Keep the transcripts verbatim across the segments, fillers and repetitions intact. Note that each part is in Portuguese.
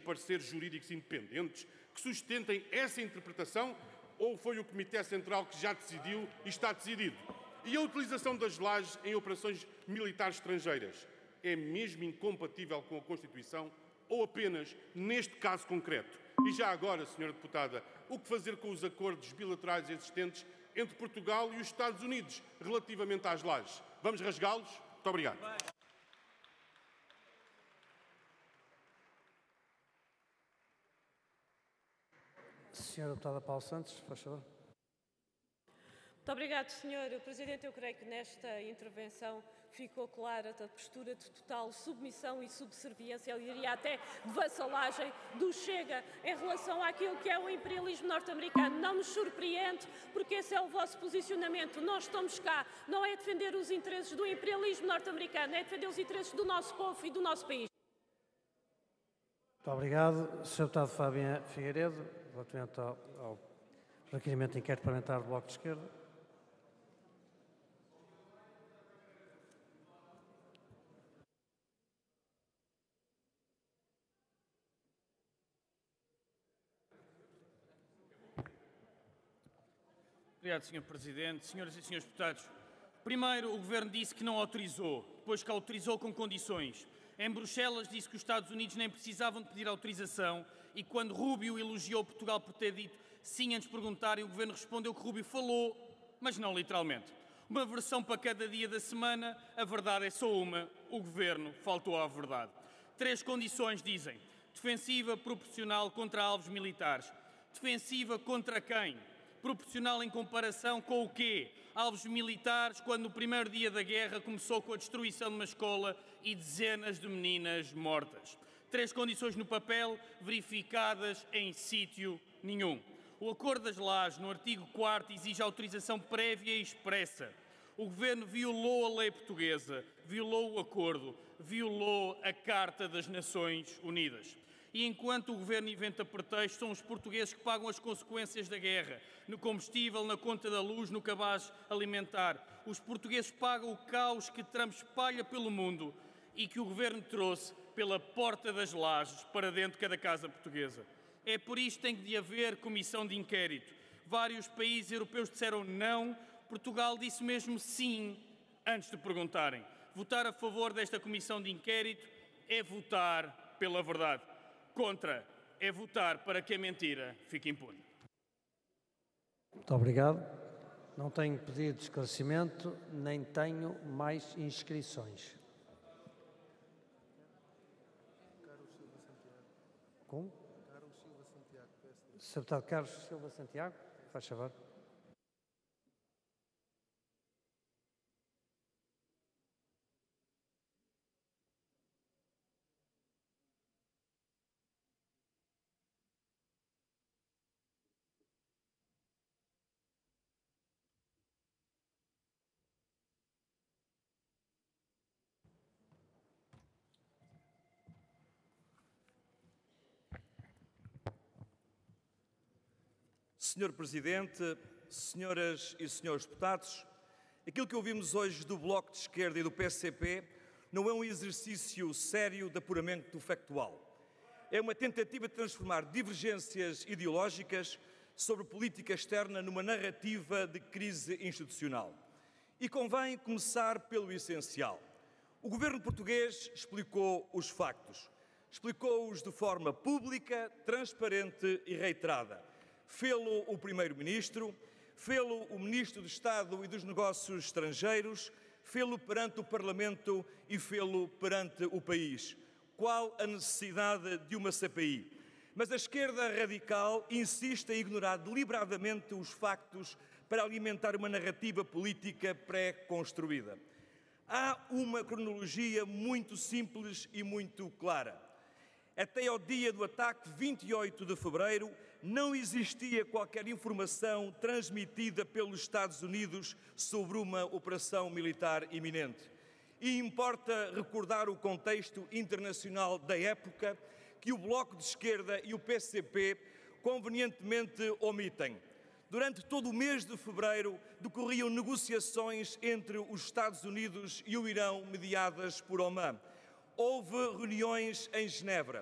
pareceres jurídicos independentes que sustentem essa interpretação, ou foi o Comitê Central que já decidiu e está decidido? E a utilização das lajes em operações militares estrangeiras é mesmo incompatível com a Constituição ou apenas neste caso concreto? E já agora, senhora Deputada, o que fazer com os acordos bilaterais existentes entre Portugal e os Estados Unidos relativamente às lajes? Vamos rasgá-los? Muito obrigado. Senhora Deputada Paulo Santos, faz favor. Muito obrigado, senhor Presidente. Eu creio que nesta intervenção ficou clara a postura de total submissão e subserviência, eu diria até de vassalagem, do Chega em relação àquilo que é o imperialismo norte-americano. Não nos surpreende, porque esse é o vosso posicionamento. Nós estamos cá, não é defender os interesses do imperialismo norte-americano, é defender os interesses do nosso povo e do nosso país. Muito obrigado. senhor Deputado Fábio Figueiredo, relativamente ao, ao requerimento de inquérito parlamentar do Bloco de Esquerda. Obrigado, senhor Presidente. Senhoras e senhores deputados, primeiro o Governo disse que não autorizou, depois que autorizou com condições. Em Bruxelas disse que os Estados Unidos nem precisavam de pedir autorização e quando Rubio elogiou Portugal por ter dito sim antes de perguntarem, o Governo respondeu que Rubio falou, mas não literalmente. Uma versão para cada dia da semana, a verdade é só uma, o Governo faltou à verdade. Três condições dizem: defensiva proporcional contra alvos militares. Defensiva contra quem? Proporcional em comparação com o quê? Alvos militares, quando no primeiro dia da guerra começou com a destruição de uma escola e dezenas de meninas mortas. Três condições no papel, verificadas em sítio nenhum. O Acordo das Lajes, no artigo quarto, exige autorização prévia e expressa. O Governo violou a lei portuguesa, violou o acordo, violou a Carta das Nações Unidas. E enquanto o Governo inventa pretextos, são os portugueses que pagam as consequências da guerra, no combustível, na conta da luz, no cabaz alimentar. Os portugueses pagam o caos que Trump espalha pelo mundo e que o Governo trouxe pela porta das lajes para dentro de cada casa portuguesa. É por isto que tem de haver comissão de inquérito. Vários países europeus disseram não, Portugal disse mesmo sim, antes de perguntarem. Votar a favor desta comissão de inquérito é votar pela verdade. Contra é votar para que a mentira fique impune. Muito obrigado. Não tenho pedido de esclarecimento, nem tenho mais inscrições. Como? Carlos Silva Santiago. senhor Deputado Carlos Silva Santiago, faz favor. senhor Presidente, senhoras e senhores deputados, aquilo que ouvimos hoje do Bloco de Esquerda e do P C P não é um exercício sério de apuramento factual. É uma tentativa de transformar divergências ideológicas sobre política externa numa narrativa de crise institucional. E convém começar pelo essencial. O governo português explicou os factos. Explicou-os de forma pública, transparente e reiterada. Fê-lo o Primeiro-Ministro, fê-lo o Ministro de Estado e dos Negócios Estrangeiros, fê-lo perante o Parlamento e fê-lo perante o país. Qual a necessidade de uma C P I? Mas a esquerda radical insiste em ignorar deliberadamente os factos para alimentar uma narrativa política pré-construída. Há uma cronologia muito simples e muito clara. Até ao dia do ataque de vinte e oito de fevereiro, não existia qualquer informação transmitida pelos Estados Unidos sobre uma operação militar iminente. E importa recordar o contexto internacional da época, que o Bloco de Esquerda e o P C P convenientemente omitem. Durante todo o mês de fevereiro decorriam negociações entre os Estados Unidos e o Irão, mediadas por Omã. Houve reuniões em Genebra,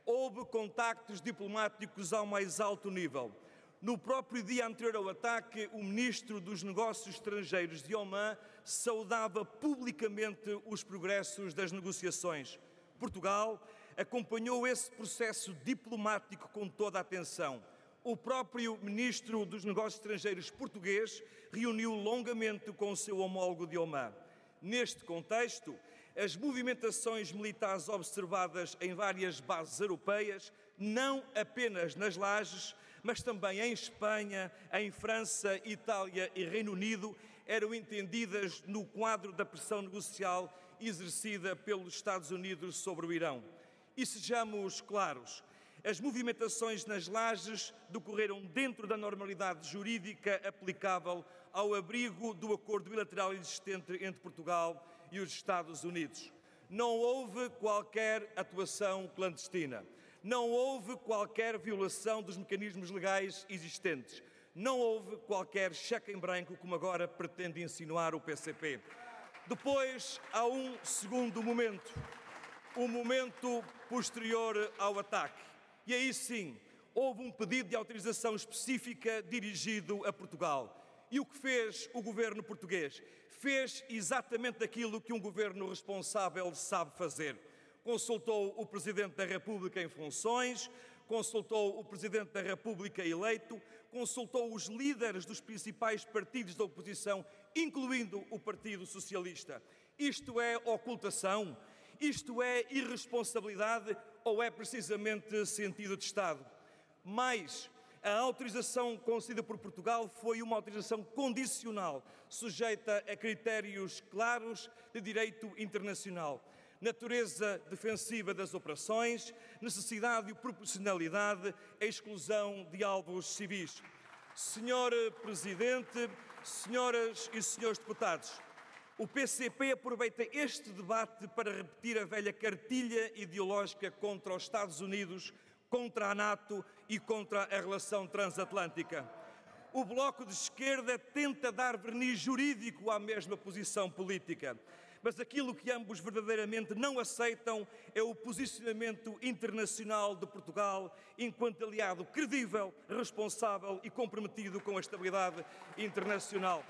Houve contactos diplomáticos ao mais alto nível. No próprio dia anterior ao ataque, o Ministro dos Negócios Estrangeiros de Omã saudava publicamente os progressos das negociações. Portugal acompanhou esse processo diplomático com toda a atenção. O próprio Ministro dos Negócios Estrangeiros português reuniu longamente com o seu homólogo de Omã. Neste contexto, as movimentações militares observadas em várias bases europeias, não apenas nas Lajes, mas também em Espanha, em França, Itália e Reino Unido, eram entendidas no quadro da pressão negocial exercida pelos Estados Unidos sobre o Irão. E sejamos claros, as movimentações nas Lajes decorreram dentro da normalidade jurídica aplicável ao abrigo do acordo bilateral existente entre Portugal e os Estados Unidos. Não houve qualquer atuação clandestina. Não houve qualquer violação dos mecanismos legais existentes. Não houve qualquer cheque em branco, como agora pretende insinuar o P C P. Depois, há um segundo momento, o momento posterior ao ataque. E aí sim, houve um pedido de autorização específica dirigido a Portugal. E o que fez o governo português? Fez exatamente aquilo que um governo responsável sabe fazer. Consultou o Presidente da República em funções, consultou o Presidente da República eleito, consultou os líderes dos principais partidos da oposição, incluindo o Partido Socialista. Isto é ocultação? Isto é irresponsabilidade ou é precisamente sentido de Estado? Mas a autorização concedida por Portugal foi uma autorização condicional, sujeita a critérios claros de direito internacional. Natureza defensiva das operações, necessidade e proporcionalidade, exclusão de alvos civis. Senhor Presidente, senhoras e senhores deputados, o P C P aproveita este debate para repetir a velha cartilha ideológica contra os Estados Unidos, contra a NATO e contra a relação transatlântica. O Bloco de Esquerda tenta dar verniz jurídico à mesma posição política. Mas aquilo que ambos verdadeiramente não aceitam é o posicionamento internacional de Portugal enquanto aliado credível, responsável e comprometido com a estabilidade internacional.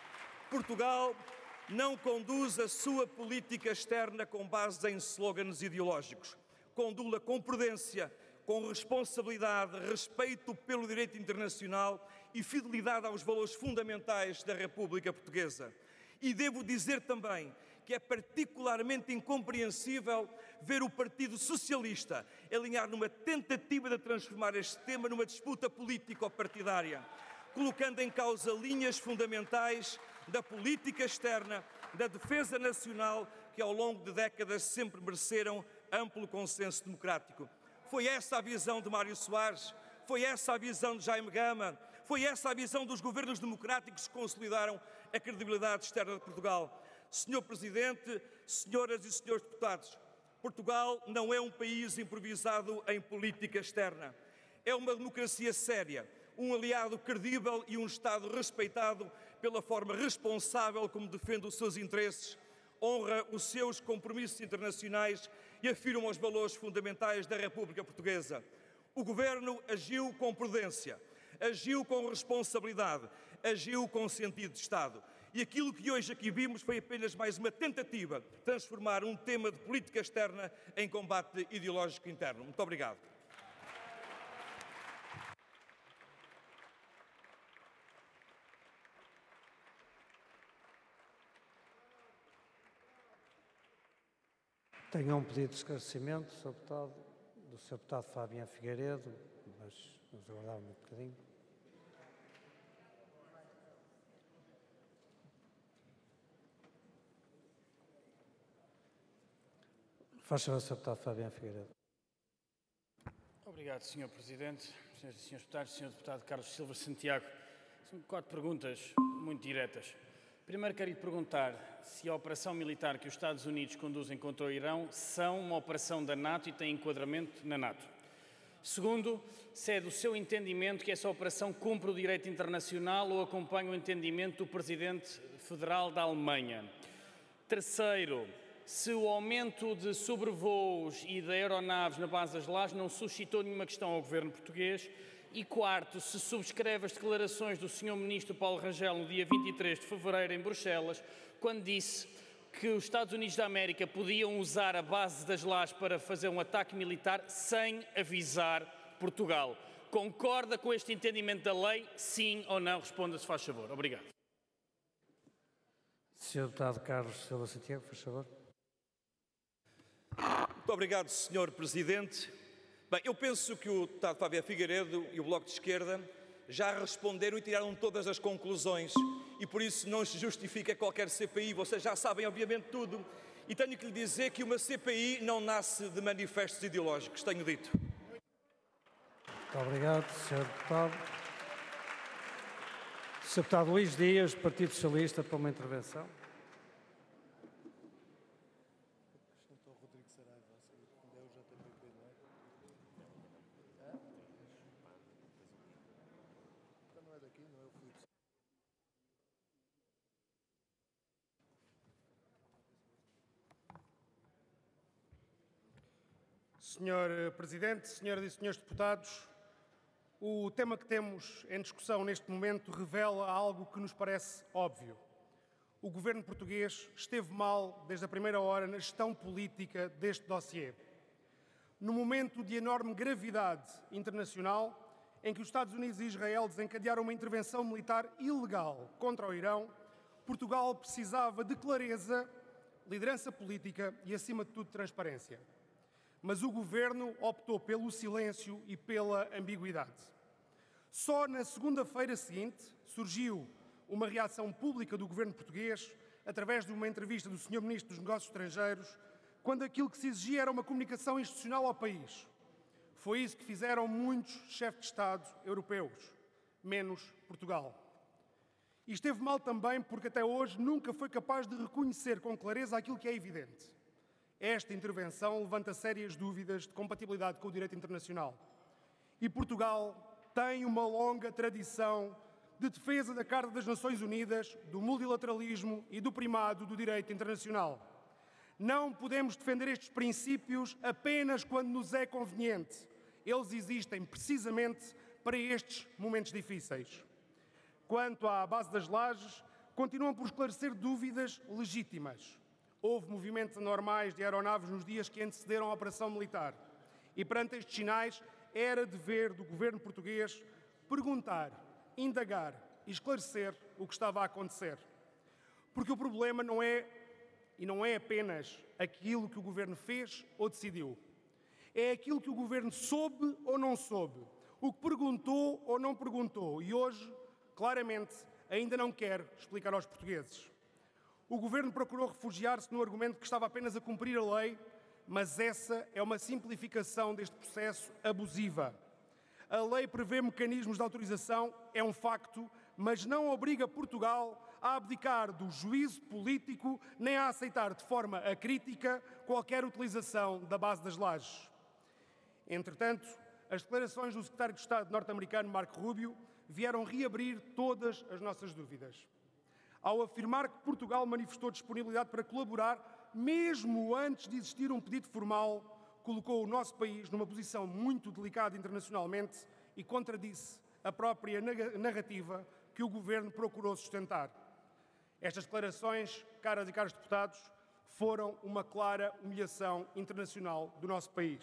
Portugal não conduz a sua política externa com base em slogans ideológicos. Conduza com prudência, com responsabilidade, respeito pelo direito internacional e fidelidade aos valores fundamentais da República Portuguesa. E devo dizer também que é particularmente incompreensível ver o Partido Socialista alinhar numa tentativa de transformar este tema numa disputa político-partidária, colocando em causa linhas fundamentais da política externa, da defesa nacional, que ao longo de décadas sempre mereceram amplo consenso democrático. Foi essa a visão de Mário Soares, foi essa a visão de Jaime Gama, foi essa a visão dos governos democráticos que consolidaram a credibilidade externa de Portugal. Senhor Presidente, senhoras e senhores deputados, Portugal não é um país improvisado em política externa. É uma democracia séria, um aliado credível e um Estado respeitado pela forma responsável como defende os seus interesses, honra os seus compromissos internacionais e afirma os valores fundamentais da República Portuguesa. O Governo agiu com prudência, agiu com responsabilidade, agiu com sentido de Estado. E aquilo que hoje aqui vimos foi apenas mais uma tentativa de transformar um tema de política externa em combate ideológico interno. Muito obrigado. Tenho um pedido de esclarecimento, senhor Deputado, do senhor Deputado Fabiano Figueiredo, mas vamos aguardar um bocadinho. Faz favor, senhor Deputado Fabiano Figueiredo. Obrigado, senhor Presidente, senhoras e senhores deputados, senhor Deputado Carlos Silva Santiago. São quatro perguntas muito diretas. Primeiro, quero lhe perguntar se a operação militar que os Estados Unidos conduzem contra o Irão são uma operação da NATO e tem enquadramento na NATO. Segundo, se é do seu entendimento que essa operação cumpre o direito internacional ou acompanha o entendimento do Presidente Federal da Alemanha. Terceiro, se o aumento de sobrevoos e de aeronaves na base das Lajes não suscitou nenhuma questão ao governo português. E quarto, se subscreve as declarações do senhor Ministro Paulo Rangel no dia vinte e três de fevereiro em Bruxelas, quando disse que os Estados Unidos da América podiam usar a base das Lajes para fazer um ataque militar sem avisar Portugal. Concorda com este entendimento da lei? Sim ou não? Responda, se faz favor. Obrigado. senhor Deputado Carlos Silva Santiago, faz favor. Muito obrigado, senhor Presidente. Bem, eu penso que o deputado Fábio Figueiredo e o Bloco de Esquerda já responderam e tiraram todas as conclusões e por isso não se justifica qualquer C P I. Vocês já sabem, obviamente, tudo. E tenho que lhe dizer que uma C P I não nasce de manifestos ideológicos, tenho dito. Muito obrigado, senhor Deputado. senhor Deputado Luís Dias, do Partido Socialista, para uma intervenção. senhor Presidente, senhoras e senhores deputados, o tema que temos em discussão neste momento revela algo que nos parece óbvio. O governo português esteve mal desde a primeira hora na gestão política deste dossiê. No momento de enorme gravidade internacional, em que os Estados Unidos e Israel desencadearam uma intervenção militar ilegal contra o Irão, Portugal precisava de clareza, liderança política e, acima de tudo, transparência. Mas o governo optou pelo silêncio e pela ambiguidade. Só na segunda-feira seguinte surgiu uma reação pública do governo português, através de uma entrevista do senhor Ministro dos Negócios Estrangeiros, quando aquilo que se exigia era uma comunicação institucional ao país. Foi isso que fizeram muitos chefes de Estado europeus, menos Portugal. E esteve mal também porque até hoje nunca foi capaz de reconhecer com clareza aquilo que é evidente. Esta intervenção levanta sérias dúvidas de compatibilidade com o direito internacional. E Portugal tem uma longa tradição de defesa da Carta das Nações Unidas, do multilateralismo e do primado do direito internacional. Não podemos defender estes princípios apenas quando nos é conveniente. Eles existem precisamente para estes momentos difíceis. Quanto à base das Lajes, continuam por esclarecer dúvidas legítimas. Houve movimentos anormais de aeronaves nos dias que antecederam a operação militar. E perante estes sinais, era dever do governo português perguntar, indagar e esclarecer o que estava a acontecer. Porque o problema não é, e não é apenas aquilo que o governo fez ou decidiu. É aquilo que o governo soube ou não soube, o que perguntou ou não perguntou e hoje, claramente, ainda não quer explicar aos portugueses. O governo procurou refugiar-se no argumento que estava apenas a cumprir a lei, mas essa é uma simplificação deste processo abusiva. A lei prevê mecanismos de autorização, é um facto, mas não obriga Portugal a abdicar do juízo político nem a aceitar de forma acrítica qualquer utilização da base das Lajes. Entretanto, as declarações do secretário de Estado norte-americano Marco Rubio vieram reabrir todas as nossas dúvidas. Ao afirmar que Portugal manifestou disponibilidade para colaborar, mesmo antes de existir um pedido formal, colocou o nosso país numa posição muito delicada internacionalmente e contradisse a própria narrativa que o governo procurou sustentar. Estas declarações, caras e caros deputados, foram uma clara humilhação internacional do nosso país.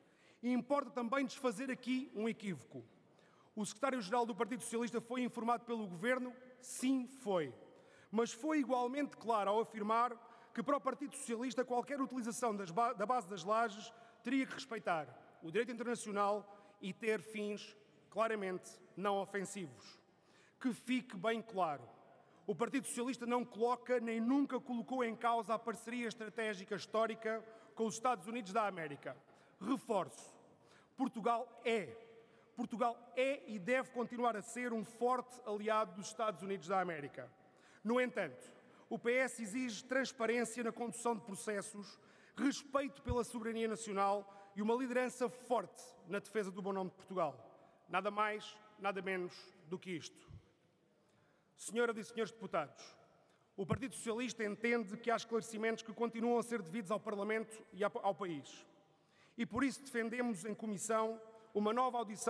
E importa também desfazer aqui um equívoco. O secretário-geral do Partido Socialista foi informado pelo governo? Sim, foi. Mas foi igualmente claro ao afirmar que para o Partido Socialista qualquer utilização das ba- da base das Lajes teria que respeitar o direito internacional e ter fins claramente não ofensivos. Que fique bem claro, o Partido Socialista não coloca nem nunca colocou em causa a parceria estratégica histórica com os Estados Unidos da América. Reforço, Portugal é, Portugal é e deve continuar a ser um forte aliado dos Estados Unidos da América. No entanto, o P S exige transparência na condução de processos, respeito pela soberania nacional e uma liderança forte na defesa do bom nome de Portugal. Nada mais, nada menos do que isto. Senhoras e senhores deputados, O Partido Socialista entende que há esclarecimentos que continuam a ser devidos ao Parlamento e ao país. E por isso defendemos em comissão uma nova audição